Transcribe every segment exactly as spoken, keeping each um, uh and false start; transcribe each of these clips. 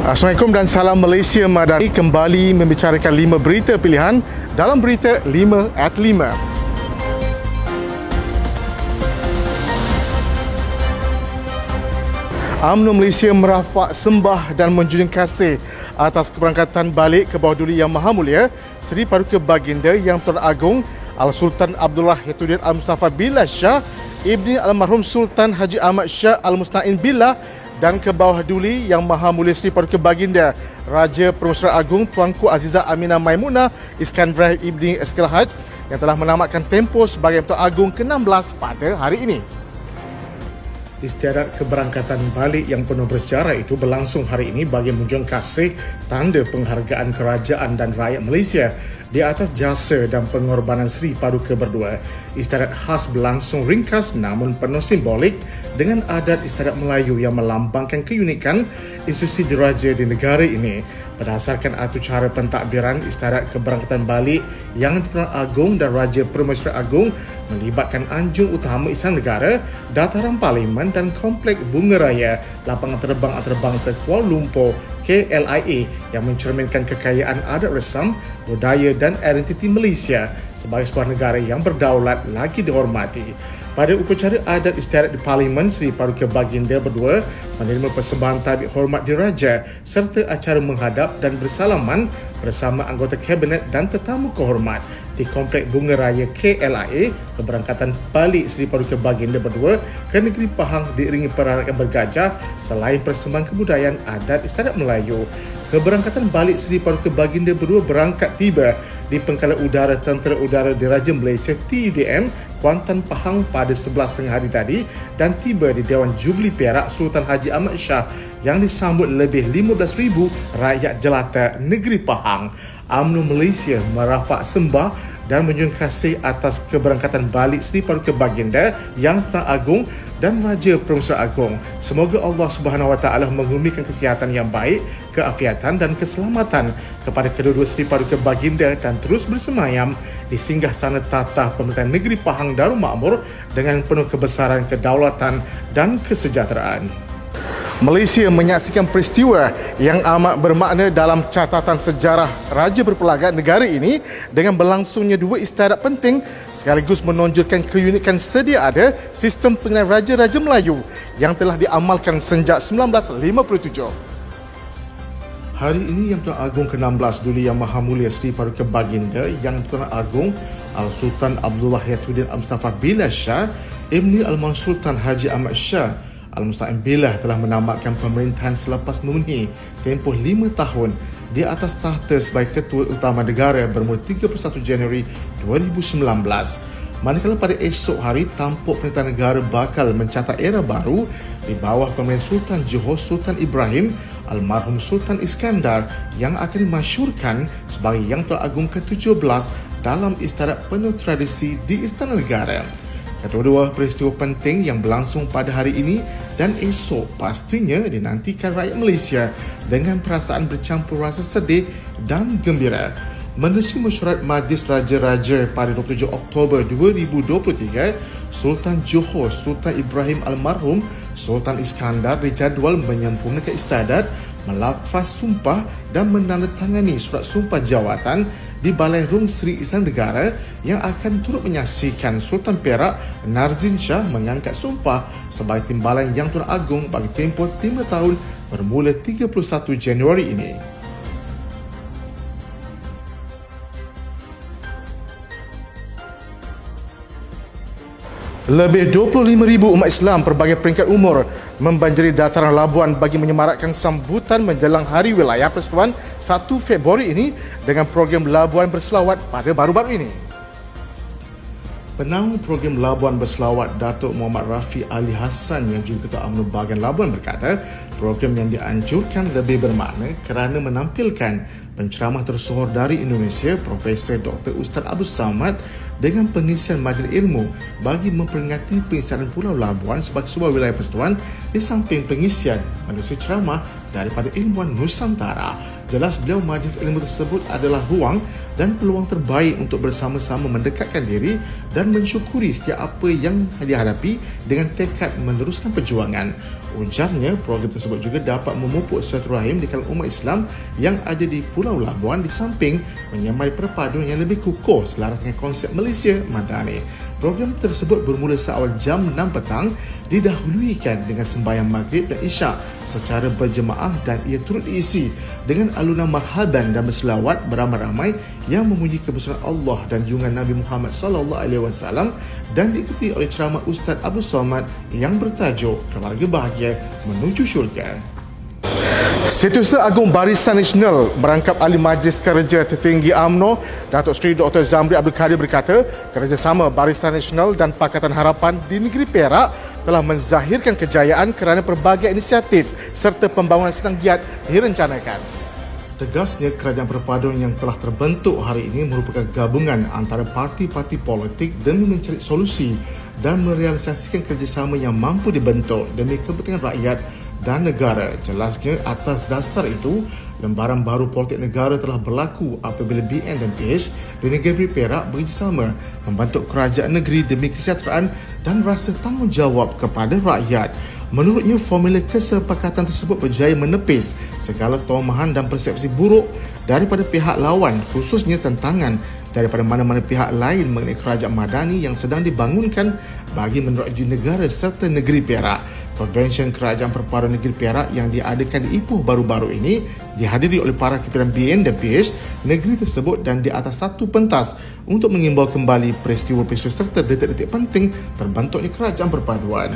Assalamualaikum dan salam Malaysia Madani, kembali membicarakan lima berita pilihan dalam berita lima at lima. UMNO Malaysia merafak sembah dan menjunjung kasih atas keberangkatan balik ke bawah duli Yang Maha Mulia Seri Paduka Baginda Yang Tuan Agong Al-Sultan Abdullah Yatuddin Al-Mustafa Billah Shah Ibni Almarhum Sultan Haji Ahmad Shah Al-Musna'in Billah dan ke bawah duli Yang Maha Mulia Seri Paduka Baginda Raja Permusyawaratan Agung Tuanku Azizah Aminah Maimunah Iskandar Ibni Eskil Haj yang telah menamatkan tempoh sebagai Tuan Agong ke enam belas pada hari ini. Istiadat keberangkatan balik yang penuh bersejarah itu berlangsung hari ini bagi menunjukkan kasih tanda penghargaan kerajaan dan rakyat Malaysia di atas jasa dan pengorbanan Seri Paduka berdua. Istiadat khas berlangsung ringkas namun penuh simbolik dengan adat istiadat Melayu yang melambangkan keunikan institusi diraja di negara ini. Berdasarkan atur cara pentadbiran istiadat keberangkatan balik Yang Tuan Agong dan Raja Permusyawaratan Agung melibatkan anjung utama Istana Negara, dataran parlimen dan komplek Bunga Raya lapangan terbang antarabangsa Kuala Lumpur K L I A yang mencerminkan kekayaan adat resam, budaya dan identiti Malaysia sebagai sebuah negara yang berdaulat lagi dihormati. Pada upacara adat istiadat di Parlimen, Seri Paduka Baginda berdua menerima persembahan tabik hormat diraja serta acara menghadap dan bersalaman bersama anggota kabinet dan tetamu kehormat di Komplek Bunga Raya K L I A. Keberangkatan balik Seri Paduka Baginda berdua ke negeri Pahang diiringi perarakan bergajah selain persembahan kebudayaan adat istiadat Melayu. Keberangkatan balik Seri Paduka Baginda berdua berangkat tiba di Pangkalan Udara Tentera Udara Diraja Malaysia T U D M Kuantan Pahang pada sebelas tengah hari tadi dan tiba di Dewan Jubli Perak Sultan Haji Ahmad Shah yang disambut lebih lima belas ribu rakyat jelata negeri Pahang. UMNO Malaysia merafak sembah dan menjunjung kasih atas keberangkatan balik Seri Paduka Baginda Yang Tuan Agong dan Raja Permusyawaratan Agung. Semoga Allah Subhanahu Wa Taala mengurniakan kesihatan yang baik, keafiatan dan keselamatan kepada kedua-dua Seri Paduka Baginda dan terus bersemayam di singgahsana tatah pemerintahan negeri Pahang Darul Makmur dengan penuh kebesaran, kedaulatan dan kesejahteraan. Malaysia menyaksikan peristiwa yang amat bermakna dalam catatan sejarah Raja Berpelagat negara ini dengan berlangsungnya dua istiadat penting sekaligus menonjolkan keunikan sedia ada sistem pengenalan Raja-Raja Melayu yang telah diamalkan sejak sembilan belas lima puluh tujuh. Hari ini Yang Tuan Agong ke enam belas duli Yang Maha Mulia Seri Paduka Baginda Yang Tuan Agong Al-Sultan Abdullah Yatuddin Al-Mustafa Billah Shah Ibni Almarhum Sultan Haji Ahmad Shah Al-Musna'in Billah telah menamatkan pemerintahan selepas memenuhi tempoh lima tahun di atas tahta sebagai Ketua Utama Negara bermula tiga puluh satu Januari dua ribu sembilan belas. Manakala pada esok hari tampuk pemerintahan negara bakal mencatat era baru di bawah pemerintahan Sultan Johor Sultan Ibrahim Almarhum Sultan Iskandar yang akan dimasyhurkan sebagai Yang Tuan Agong ke tujuh belas dalam istiadat penuh tradisi di Istana Negara. Kedua-dua peristiwa penting yang berlangsung pada hari ini dan esok pastinya dinantikan rakyat Malaysia dengan perasaan bercampur rasa sedih dan gembira. Menerusi mesyuarat Majlis Raja-Raja pada dua puluh tujuh Oktober dua ribu dua puluh tiga, Sultan Johor Sultan Ibrahim Almarhum Sultan Iskandar dijadual menyempurnakan istiadat, melafaz sumpah dan menandatangani surat sumpah jawatan di Balai Rung Seri Istana Negara yang akan turut menyaksikan Sultan Perak Narzin Shah mengangkat sumpah sebagai timbalan Yang Tuan Agong bagi tempoh lima tahun bermula tiga puluh satu Januari ini. Lebih dua puluh lima ribu umat Islam berbagai peringkat umur membanjiri dataran Labuan bagi menyemarakkan sambutan menjelang Hari Wilayah Persatuan satu Februari ini dengan program Labuan Berselawat pada baru-baru ini. Penaung program Labuan Berselawat Datuk Muhammad Rafi Ali Hassan yang juga Ketua UMNO bahagian Labuan berkata, program yang dianjurkan lebih bermakna kerana menampilkan penceramah tersohor dari Indonesia Profesor Doktor Ustaz Abdul Samad dengan pengisian majlis ilmu bagi memperingati pengisytihadan Pulau Labuan sebagai sebuah wilayah persatuan di samping pengisian menerusi ceramah daripada ilmuwan Nusantara. Jelas beliau majlis ilmu tersebut adalah ruang dan peluang terbaik untuk bersama-sama mendekatkan diri dan mensyukuri setiap apa yang dihadapi dengan tekad meneruskan perjuangan. Ujarnya, program tersebut tersebut juga dapat memupuk silaturahim di kalangan umat Islam yang ada di Pulau Labuan, di samping menyamai perpaduan yang lebih kukuh selaras dengan konsep Malaysia Madani. Program tersebut bermula seawal jam enam petang, didahuluikan dengan sembahyang maghrib dan isyak secara berjemaah, dan ia turut diisi dengan alunan marhaban dan berselawat beramai-ramai yang memuji kebesaran Allah dan junjungan Nabi Muhammad sallallahu alaihi wasallam, dan diikuti oleh ceramah Ustaz Abdul Somad yang bertajuk Keluarga Bahagia Menuju Syurga. Setiausaha Agung Barisan Nasional merangkap Ahli Majlis Kerja Tertinggi U M N O, Datuk Seri Doktor Zamri Abdul Kadir berkata, kerjasama Barisan Nasional dan Pakatan Harapan di negeri Perak telah menzahirkan kejayaan kerana pelbagai inisiatif serta pembangunan sedang giat direncanakan. Tegasnya, kerajaan perpaduan yang telah terbentuk hari ini merupakan gabungan antara parti-parti politik demi mencari solusi dan merealisasikan kerjasama yang mampu dibentuk demi kepentingan rakyat dan negara. Jelasnya, atas dasar itu, lembaran baru politik negara telah berlaku apabila B N dan P H di negeri Perak bekerjasama membentuk kerajaan negeri demi kesejahteraan dan rasa tanggungjawab kepada rakyat. Menurutnya, formula kesepakatan tersebut berjaya menepis segala tomahan dan persepsi buruk daripada pihak lawan, khususnya tentangan daripada mana-mana pihak lain mengenai kerajaan madani yang sedang dibangunkan bagi meneraju negara serta negeri Perak. Konvensyen Kerajaan Perpaduan Negeri Perak yang diadakan di Ipoh baru-baru ini dihadiri oleh para pimpinan B N dan P H negeri tersebut, dan di atas satu pentas untuk mengimbau kembali peristiwa-peristiwa serta detik-detik penting terbentuknya kerajaan perpaduan.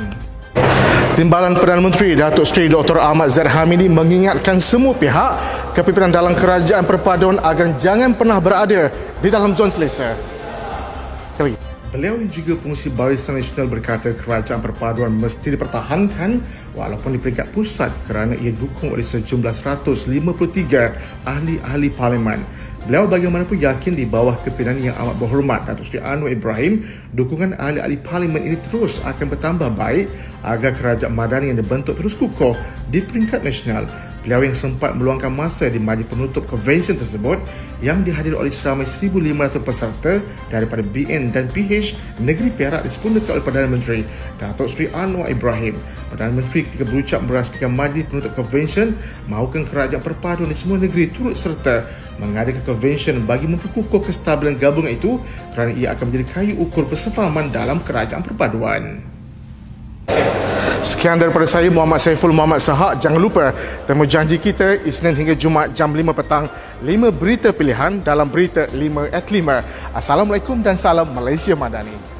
Timbalan Perdana Menteri Datuk Seri Doktor Ahmad Zaid Hamidi mengingatkan semua pihak kepimpinan dalam kerajaan perpaduan agar jangan pernah berada di dalam zon selesa. Sekali lagi. Beliau yang juga pengurusi Barisan Nasional berkata kerajaan perpaduan mesti dipertahankan walaupun di peringkat pusat kerana ia didukung oleh sejumlah seratus lima puluh tiga ahli-ahli parlimen. Beliau bagaimanapun yakin di bawah kepimpinan yang amat berhormat Datuk Seri Anwar Ibrahim, dukungan ahli-ahli parlimen ini terus akan bertambah baik agar kerajaan madani yang dibentuk terus kukuh di peringkat nasional. Beliau yang sempat meluangkan masa di majlis penutup konvensyen tersebut yang dihadiri oleh seramai seribu lima ratus peserta daripada B N dan P H negeri Perak disempurnakan oleh Perdana Menteri Datuk Seri Anwar Ibrahim. Perdana Menteri ketika berucap merasmikan majlis penutup konvensyen mahukan kerajaan perpaduan di semua negeri turut serta mengadakan konvensyen bagi memperkukuh kestabilan gabungan itu kerana ia akan menjadi kayu ukur persefahaman dalam kerajaan perpaduan. Sekian daripada saya, Muhammad Saiful Muhammad Sahak. Jangan lupa temu janji kita Isnin hingga Jumaat jam lima petang, lima berita pilihan dalam Berita lima at lima. Assalamualaikum dan salam Malaysia Madani.